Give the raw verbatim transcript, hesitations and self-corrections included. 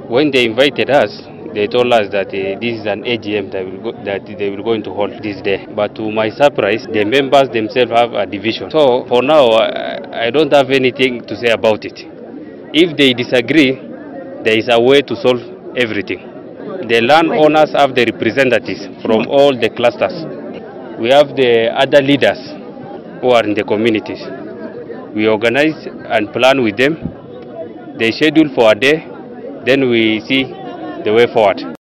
When they invited us, they told us that uh, this is an A G M that, will go, that they will going to hold this day. But to my surprise, the members themselves have a division. So for now, I, I don't have anything to say about it. If they disagree, there is a way to solve everything. The landowners have the representatives from all the clusters. We have the other leaders who are in the communities. We organize and plan with them. They schedule for a day, then we see the way forward.